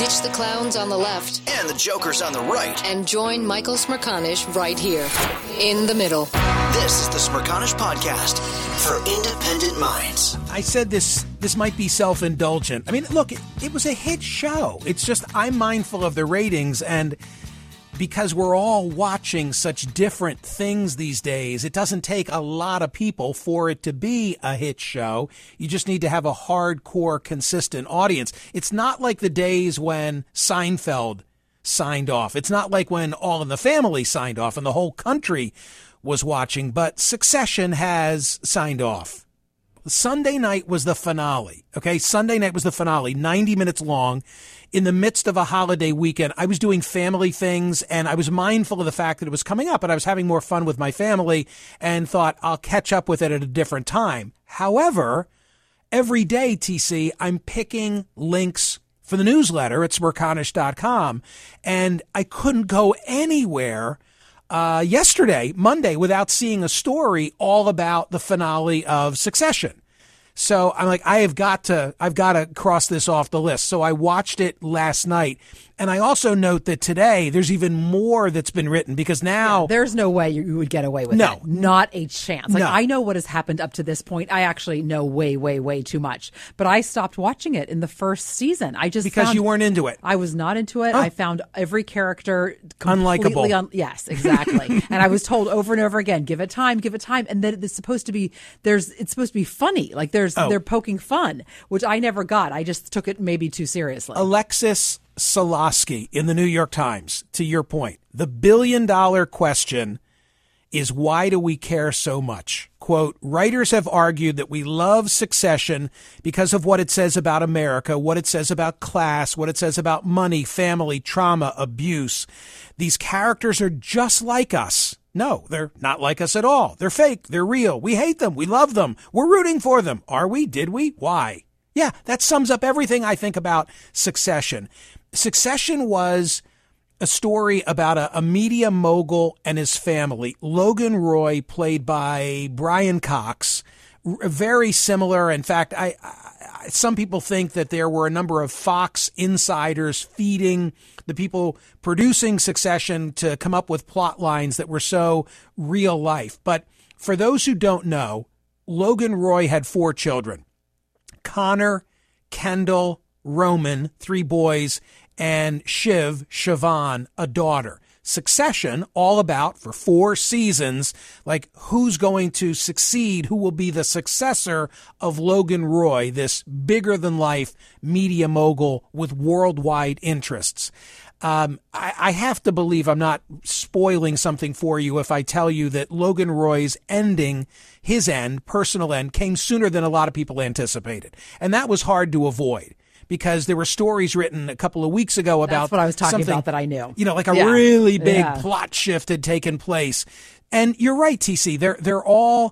Ditch the clowns on the left and the jokers on the right. and join Michael Smerconish right here in the middle. This is the Smerconish Podcast for independent minds. I said this might be self-indulgent. I mean, look, it was a hit show. It's just I'm mindful of the ratings, and because we're all watching such different things these days, it doesn't take a lot of people for it to be a hit show. You just need to have a hardcore, consistent audience. It's not like the days when Seinfeld signed off. It's not like when All in the Family signed off and the whole country was watching, but Succession has signed off. Sunday night was the finale. Okay, Sunday night was the finale, 90 minutes long. In the midst of a holiday weekend, I was doing family things, and I was mindful of the fact that it was coming up, but I was having more fun with my family and thought I'll catch up with it at a different time. However, every day, TC, I'm picking links for the newsletter at Smerconish.com, and I couldn't go anywhere yesterday, Monday, without seeing a story all about the finale of Succession. So I'm like, I've got to cross this off the list. So I watched it last night. And I also note that today there's even more that's been written because now there's no way you would get away with it. Not a chance. Like, I know what has happened up to this point. I actually know way, way, way too much. But I stopped watching it in the first season. Because you weren't into it. I was not into it. Oh. I found every character completely unlikable. Yes, exactly. And I was told over and over again, give it time. And then it's supposed to be funny. Like they're poking fun, which I never got. I just took it maybe too seriously. Alexis Solosky in the New York Times, to your point, the billion-dollar question is, why do we care so much? Quote, writers have argued that we love Succession because of what it says about America, what it says about class, what it says about money, family, trauma, abuse. These characters are just like us. No, they're not like us at all. They're fake. They're real. We hate them. We love them. We're rooting for them. Are we? Did we? Why? Yeah, that sums up everything I think about Succession. Succession was a story about a media mogul and his family. Logan Roy, played by Brian Cox, very similar. In fact, some people think that there were a number of Fox insiders feeding the people producing Succession to come up with plot lines that were so real life. But for those who don't know, Logan Roy had 4 children: Connor, Kendall, Roman, 3 boys, and Siobhan, a daughter. Succession, all about, for 4 seasons, like who's going to succeed, who will be the successor of Logan Roy, this bigger-than-life media mogul with worldwide interests. I have to believe I'm not spoiling something for you if I tell you that Logan Roy's ending, his end, personal end, came sooner than a lot of people anticipated. And that was hard to avoid, because there were stories written a couple of weeks ago about That's what I was talking about that I knew. Like a really big plot shift had taken place. And you're right, TC. They're all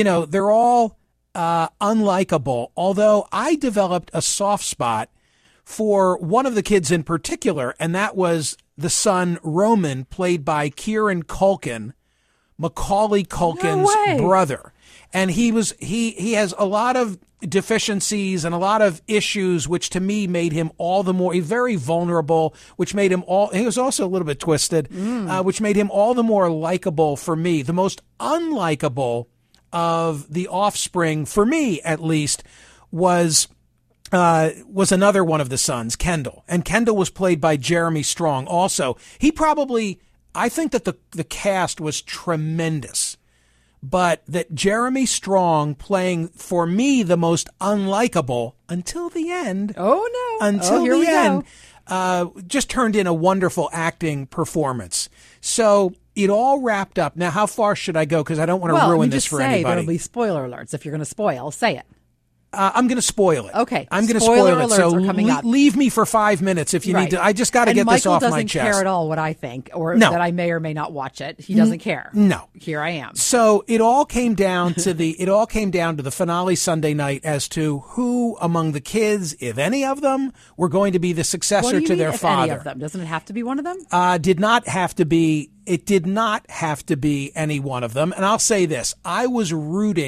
unlikable. Although I developed a soft spot for one of the kids in particular, and that was the son Roman, played by Kieran Culkin, Macaulay Culkin's brother. And he has a lot of deficiencies and a lot of issues, which to me made him all the more very vulnerable, which made him he was also a little bit twisted, which made him all the more likable for me. The most unlikable of the offspring, for me at least, was another one of the sons, Kendall. And Kendall was played by Jeremy Strong also. I think that the cast was tremendous, but that Jeremy Strong playing, for me, the most unlikable until the end. Oh, no. Until the end, just turned in a wonderful acting performance. So it all wrapped up. Now, how far should I go? Because I don't want to ruin this for anybody. There'll be spoiler alerts. If you're going to spoil, say it. I'm going to spoil it. Okay. I'm going to spoil it. So up. Leave me for 5 minutes if you need to. I just got to get this off my chest. Michael doesn't care at all what I think, or that I may or may not watch it. He doesn't care. No. Here I am. So it all came down to the finale Sunday night as to who among the kids, if any of them, were going to be the successor to their father. Any of them? Doesn't it have to be one of them? It did not have to be any one of them. And I'll say this. I was rooting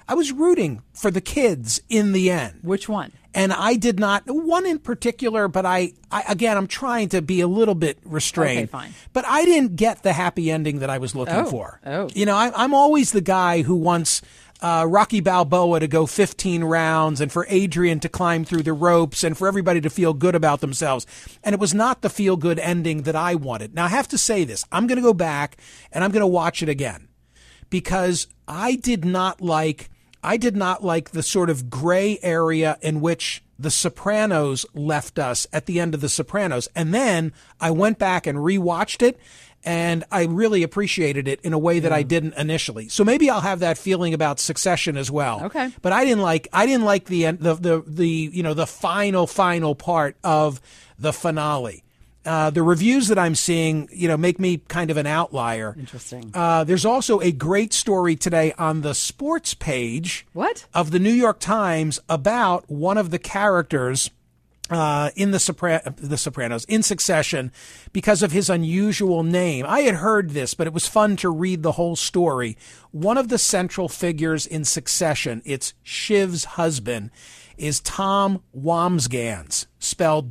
I was rooting for the kids in the end. Which one? And I did not, one in particular, but again, I'm trying to be a little bit restrained. Okay, fine. But I didn't get the happy ending that I was looking for. Oh. You know, I'm always the guy who wants Rocky Balboa to go 15 rounds and for Adrian to climb through the ropes and for everybody to feel good about themselves. And it was not the feel-good ending that I wanted. Now, I have to say this. I'm going to go back and I'm going to watch it again because I did not like the sort of gray area in which The Sopranos left us at the end of The Sopranos. And then I went back and rewatched it, and I really appreciated it in a way that I didn't initially. So maybe I'll have that feeling about Succession as well. Okay. But I didn't like the end, the final part of the finale. The reviews that I'm seeing, make me kind of an outlier. Interesting. There's also a great story today on the sports page of the New York Times about one of the characters in the Sopranos, in Succession, because of his unusual name. I had heard this, but it was fun to read the whole story. One of the central figures in Succession, it's Shiv's husband, is Tom Wambsgans, spelled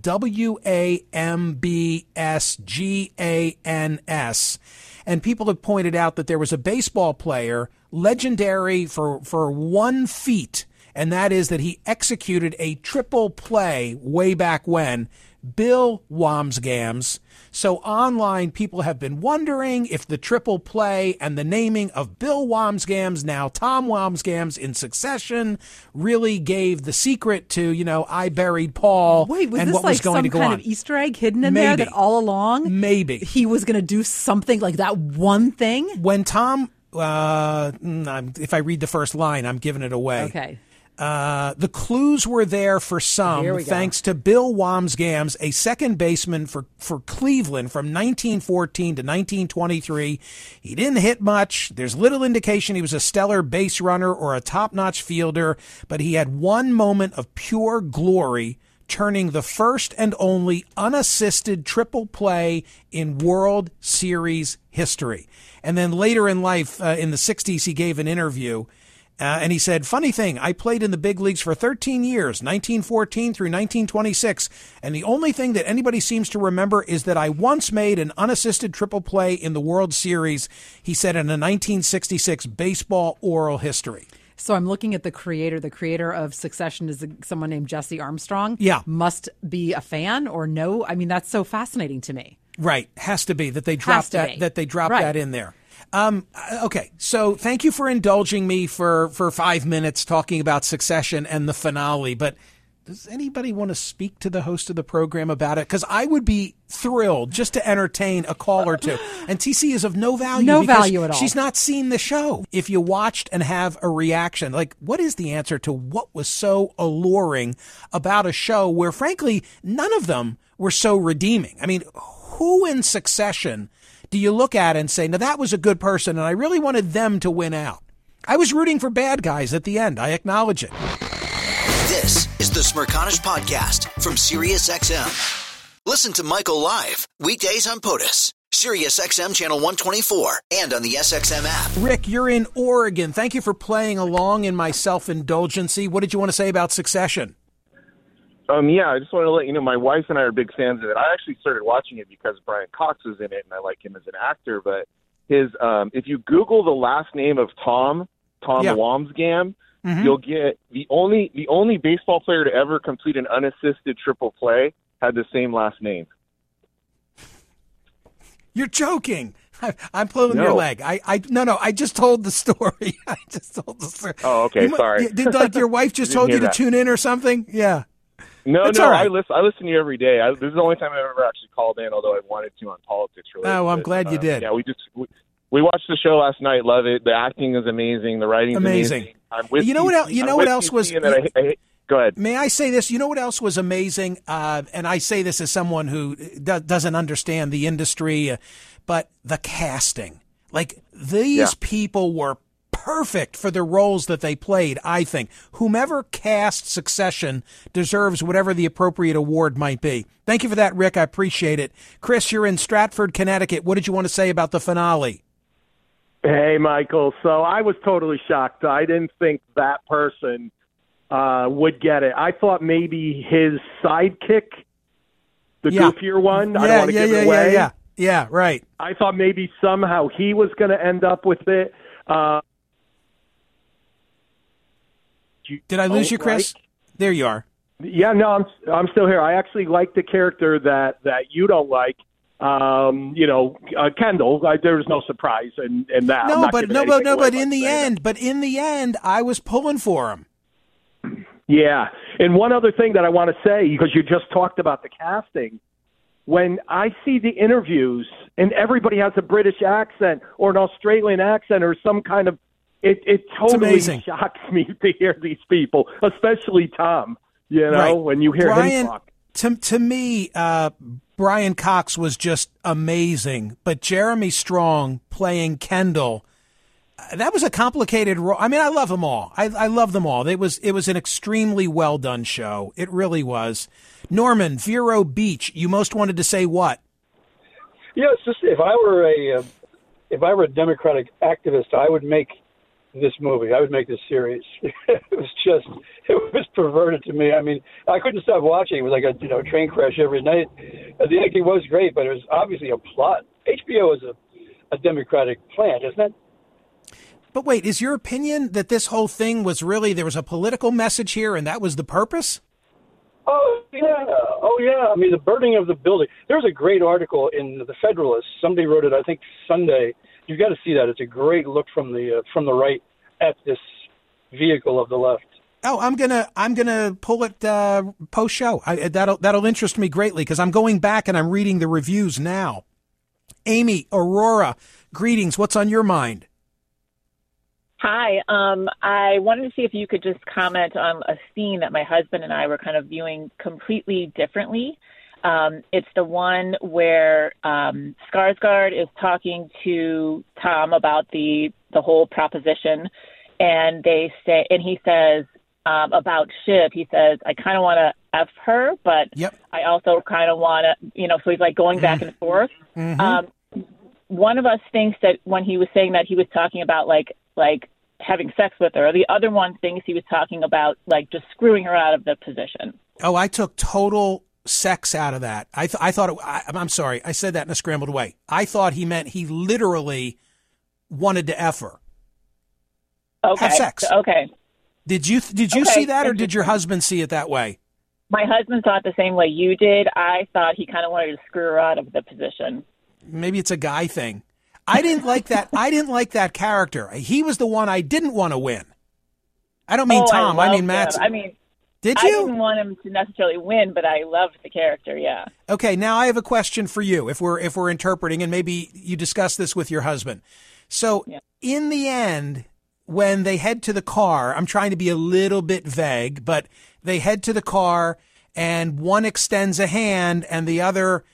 Wambsgans. And people have pointed out that there was a baseball player legendary for one feat, and that is that he executed a triple play way back when, Bill Wambsgans. So online, people have been wondering if the triple play and the naming of Bill Wambsgans, now Tom Wambsgans in Succession, really gave the secret to, I buried Paul. Wait, was and this what like was going some to go kind on. of Easter egg hidden in there that all along he was going to do something like that one thing? When Tom, if I read the first line, I'm giving it away. Okay. The clues were there for some, thanks to Bill Wambsgans, a second baseman for Cleveland from 1914 to 1923. He didn't hit much. There's little indication he was a stellar base runner or a top-notch fielder, but he had one moment of pure glory, turning the first and only unassisted triple play in World Series history. And then later in life, in the 60s, he gave an interview. And he said, funny thing, I played in the big leagues for 13 years, 1914 through 1926, and the only thing that anybody seems to remember is that I once made an unassisted triple play in the World Series, he said in a 1966 baseball oral history. So I'm looking at the creator. The creator of Succession is someone named Jesse Armstrong. Yeah. Must be a fan or no? I mean, that's so fascinating to me. Right. Has to be that they dropped that in there. Okay, so thank you for indulging me for 5 minutes talking about Succession and the finale, but does anybody want to speak to the host of the program about it? Because I would be thrilled just to entertain a call or two. And TC is of no value. No value at all. She's not seen the show. If you watched and have a reaction, like what is the answer to what was so alluring about a show where, frankly, none of them were so redeeming? I mean, who in Succession do you look at and say, now that was a good person and I really wanted them to win out? I was rooting for bad guys at the end. I acknowledge it. This is the Smirconish Podcast from SiriusXM. Listen to Michael live weekdays on POTUS, SiriusXM Channel 124, and on the SXM app. Rick, you're in Oregon. Thank you for playing along in my self-indulgency. What did you want to say about Succession? Yeah, I just wanted to let you know my wife and I are big fans of it. I actually started watching it because Brian Cox was in it, and I like him as an actor. But his, if you Google the last name of Tom Wambsgans, you'll get the only baseball player to ever complete an unassisted triple play had the same last name. You're joking. I'm pulling your leg. No, I just told the story. Oh, okay, sorry. Did your wife just told you to tune in or something? Yeah. No, right. I listen to you every day. This is the only time I've ever actually called in, although I wanted to on politics. Oh, I'm glad you did. Yeah, we watched the show last night. Love it. The acting is amazing. The writing is amazing. I'm with you. Know what else? You know what else was? Go ahead. May I say this? You know what else was amazing? And I say this as someone who doesn't understand the industry, but the casting. Like these people were perfect for the roles that they played, I think. Whomever cast Succession deserves whatever the appropriate award might be. Thank you for that, Rick. I appreciate it. Chris, you're in Stratford, Connecticut. What did you want to say about the finale? Hey, Michael. So I was totally shocked. I didn't think that person would get it. I thought maybe his sidekick, the goofier one. I don't want to give it away. Yeah, right. I thought maybe somehow he was going to end up with it. Did I lose you, Chris? There you are. Yeah, no, I'm still here. I actually like the character that you don't like. Kendall. There was no surprise in that. But in the end, I was pulling for him. Yeah, and one other thing that I want to say, because you just talked about the casting, when I see the interviews and everybody has a British accent or an Australian accent or some kind of, it totally shocks me to hear these people, especially Tom. When you hear him talk. To me, Brian Cox was just amazing, but Jeremy Strong playing Kendall, that was a complicated role. I mean, I love them all. I love them all. It was an extremely well done show. It really was. Norman, Vero Beach, you most wanted to say what? Yeah, it's just if I were a Democratic activist, I would make this movie. I would make this series. It was perverted to me. I mean, I couldn't stop watching. It was like a train crash every night. The acting was great, but it was obviously a plot. HBO is a Democratic plant, isn't it? But wait, is your opinion that this whole thing was really, there was a political message here and that was the purpose? Oh, yeah. I mean, the burning of the building. There was a great article in the Federalist. Somebody wrote it, I think, Sunday. You've got to see that. It's a great look from the right at this vehicle of the left. Oh, I'm gonna pull it post show. That'll interest me greatly because I'm going back and I'm reading the reviews now. Amy, Aurora, greetings. What's on your mind? Hi. I wanted to see if you could just comment on a scene that my husband and I were kind of viewing completely differently. It's the one where Skarsgård is talking to Tom about the whole proposition, and he says about Shiv, he says, I kind of want to F her, but I also kind of want to, so he's like going back and forth. Mm-hmm. One of us thinks that when he was saying that, he was talking about like having sex with her. The other one thinks he was talking about like just screwing her out of the position. Oh, I took total sex out of that. I thought I'm sorry. I said that in a scrambled way. I thought he meant he literally wanted to F her. Okay. Have sex. Okay. Did you see that, or did your husband see it that way? My husband thought the same way you did. I thought he kind of wanted to screw her out of the position. Maybe it's a guy thing. I didn't like that. I didn't like that character. He was the one I didn't want to win. I don't mean Tom. I mean Matt. Did you? I didn't want him to necessarily win, but I loved the character. Yeah. Okay. Now I have a question for you. If we're interpreting, and maybe you discuss this with your husband. So in the end, when they head to the car, I'm trying to be a little bit vague, but they head to the car, and one extends a hand, and the other,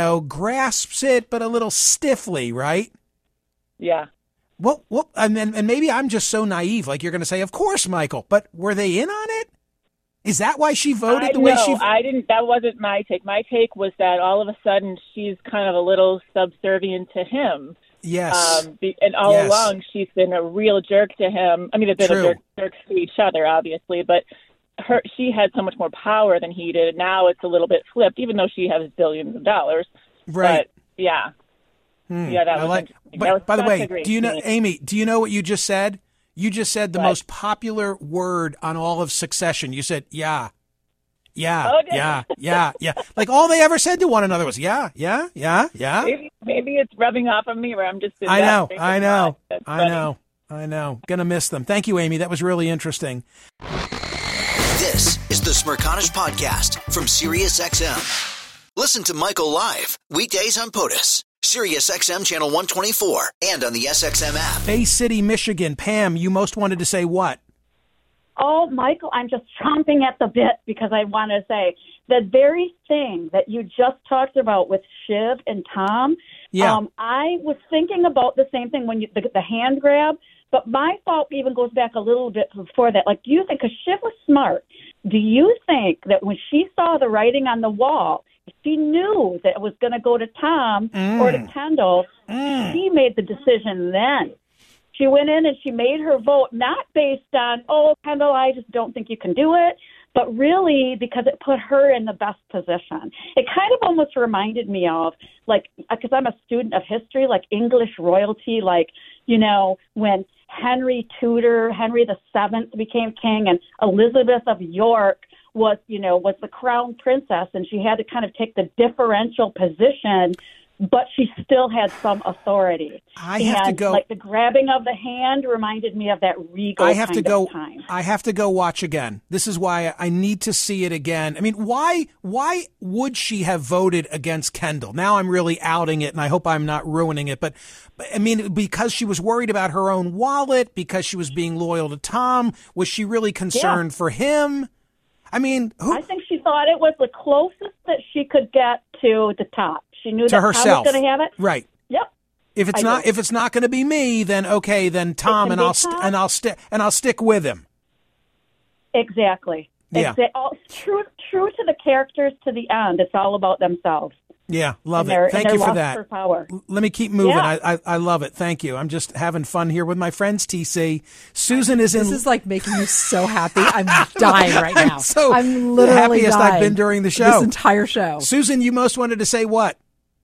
grasps it, but a little stiffly, right? Yeah. Well, and maybe I'm just so naive. Like you're going to say, of course, Michael. But were they in on it? Is that why she voted way she? I didn't. That wasn't my take. My take was that all of a sudden she's kind of a little subservient to him. Yes. And all along she's been a real jerk to him. I mean, they've been jerks to each other, obviously, but she had so much more power than he did. Now it's a little bit flipped, even though she has billions of dollars. Right. But, yeah. Yeah, that was But by the way, do you know, Amy, do you know what you just said? You just said the most popular word on all of Succession. You said, yeah. Like all they ever said to one another was, yeah. Maybe it's rubbing off on me where I'm just. I know. Gonna miss them. Thank you, Amy. That was really interesting. This is the Smirconish Podcast from SiriusXM. Listen to Michael live weekdays on POTUS, SiriusXM channel 124, and on the SXM app. Bay City, Michigan. Pam, you most wanted to say what? Oh, Michael, I'm just chomping at the bit because I want to say the very thing that you just talked about with Shiv and Tom. Yeah. I was thinking about the same thing when the hand grab, but my thought even goes back a little bit before that. Like, do you think, because Shiv was smart, do you think that when she saw the writing on the wall, she knew that it was going to go to Tom or to Kendall, she made the decision then? She went in and she made her vote not based on, oh, Kendall, I just don't think you can do it, but really because it put her in the best position. It kind of almost reminded me of, like, because I'm a student of history, like English royalty, like, you know, when Henry VII became king and Elizabeth of York was the crown princess, and she had to kind of take the differential position, but she still had some authority. I have to go. Like the grabbing of the hand reminded me of that regal time. I have to go watch again. This is why I need to see it again. I mean, why would she have voted against Kendall? Now I'm really outing it, and I hope I'm not ruining it. But I mean, because she was worried about her own wallet, because she was being loyal to Tom. Was she really concerned for him? I mean, I think she thought it was the closest that she could get to the top. She knew that herself. Tom was going to have it. Right. Yep. If it's not going to be me, then okay, then Tom, and I'll stick with him. Exactly. Yeah. True to the characters to the end. It's all about themselves. Yeah, love it. Thank you for that. For power. Let me keep moving. Yeah. I love it. Thank you. I'm just having fun here with my friends, TC. Susan is in. This is like making me so happy. I'm dying right now. I'm literally the happiest dying I've been during the show. This entire show. Susan, you most wanted to say what?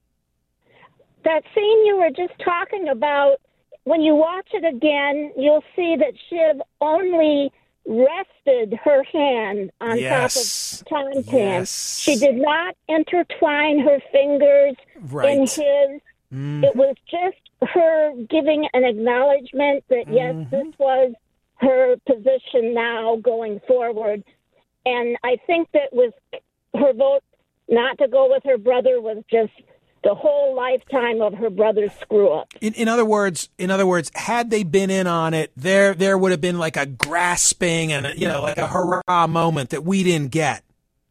That scene you were just talking about, when you watch it again, you'll see that Shiv only rested her hand on top of Tom's hand. She did not intertwine her fingers in his. It was just her giving an acknowledgement that, yes, this was her position now going forward. And I think that with her vote not to go with her brother was just the whole lifetime of her brother's screw up. In other words, had they been in on it, there would have been like a grasping and like a hurrah moment that we didn't get.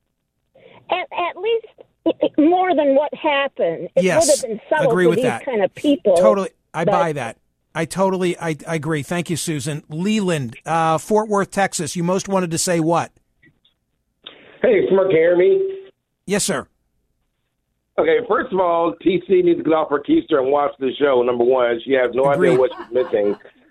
At least more than what happened. It would have been subtle agree for with these that. kind of people. Totally, I buy that. I agree. Thank you, Susan. Leland, Fort Worth, Texas. You most wanted to say what? Hey, Smirk, hear me? Yes, sir. Okay, first of all, TC needs to get off her keister and watch the show, number one. She has no idea what she's missing.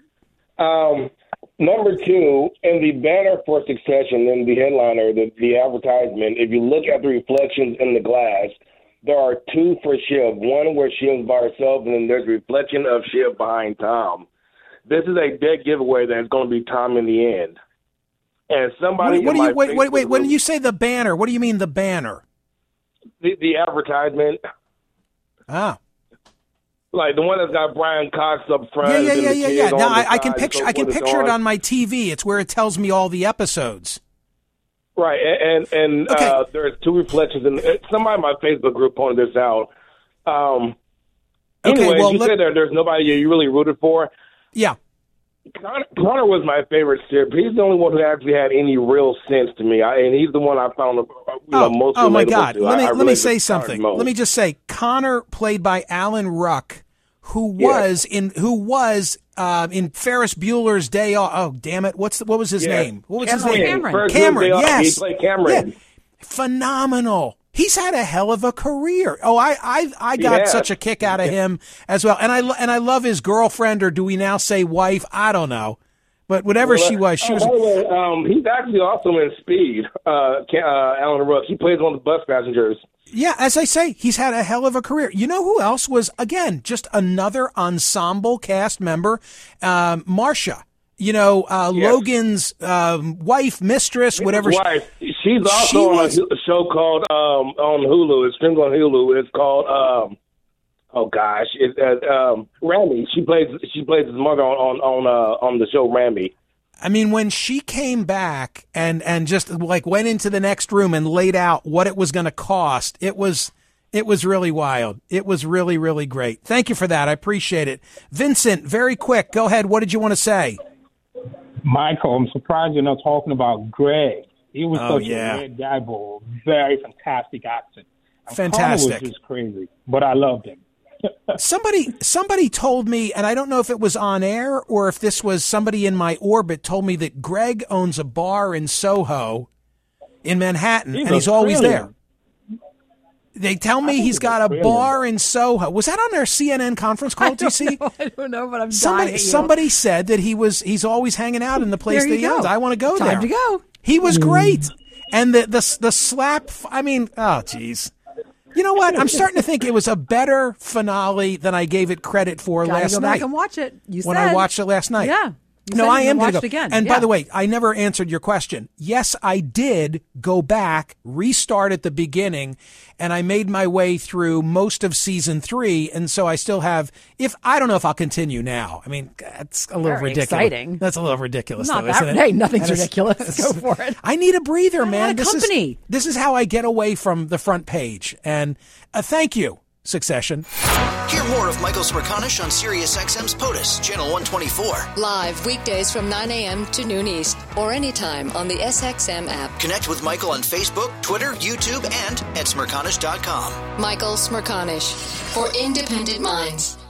Number two, in the banner for Succession, in the headliner, the advertisement, if you look at the reflections in the glass, there are two for Shiv. One where Shiv's by herself, and then there's a reflection of Shiv behind Tom. This is a dead giveaway that it's going to be Tom in the end. And somebody... Wait, when you say the banner, what do you mean the banner? The advertisement. Ah. Like the one that's got Brian Cox up front. Yeah. Now I can picture it on my TV. It's where it tells me all the episodes. Right, and okay. There's two reflections, and somebody in my Facebook group pointed this out. Anyway, you said there's nobody you really rooted for. Yeah. Connor was my favorite Sip. He's the only one who actually had any real sense to me, and he's the one I found most relatable. Oh my God! To. Let me say something. Let me just say, Connor, played by Alan Ruck, who was in Ferris Bueller's Day Off. Oh damn it! What was his name? What was his name? Cameron. Yes, he played Cameron. Yeah. Phenomenal. He's had a hell of a career. Oh, I got such a kick out of him as well, and I love his girlfriend, or do we now say wife? I don't know, but whatever she was. By the way, he's actually also in Speed. Alan Ruck. He plays one of the bus passengers. Yeah, as I say, he's had a hell of a career. You know who else was, again, just another ensemble cast member? Marcia. Logan's wife, mistress, whatever. Wife. She's also on a show called on Hulu. It streams on Hulu. It's called Rami. She plays his mother on the show Rami. I mean, when she came back and just like went into the next room and laid out what it was going to cost, it was really wild. It was really, really great. Thank you for that. I appreciate it. Vincent, very quick. Go ahead. What did you want to say? Michael, I'm surprised you're not talking about Greg. He was such a weird guy, but a very fantastic accent. Fantastic. Connor was just crazy, but I loved him. Somebody told me, and I don't know if it was on air or if this was somebody in my orbit, told me that Greg owns a bar in Soho in Manhattan, and he's always there. They tell me he's got a bar in Soho. Was that on their CNN conference call, DC? I don't know, but I'm dying. Somebody said that he's always hanging out in the place that he owns. I want to go there. Time to go. He was great. And the slap, I mean, oh, geez. You know what? I'm starting to think it was a better finale than I gave it credit for last night. Go back and watch it. When I watched it last night. Yeah. No, I am going to go. Again. And by the way, I never answered your question. Yes, I did go back, restart at the beginning, and I made my way through most of season 3. And so I still have, I don't know if I'll continue now. I mean, that's a little ridiculous. Exciting. That's a little ridiculous, Not though, that, isn't it? Hey, nothing's ridiculous. Go for it. I need a breather, man. This is how I get away from the front page. And thank you, Succession. Hear more of Michael Smerconish on SiriusXM's POTUS, Channel 124. Live weekdays from 9 a.m. to noon East or anytime on the SXM app. Connect with Michael on Facebook, Twitter, YouTube, and at Smerconish.com. Michael Smerconish, for independent minds.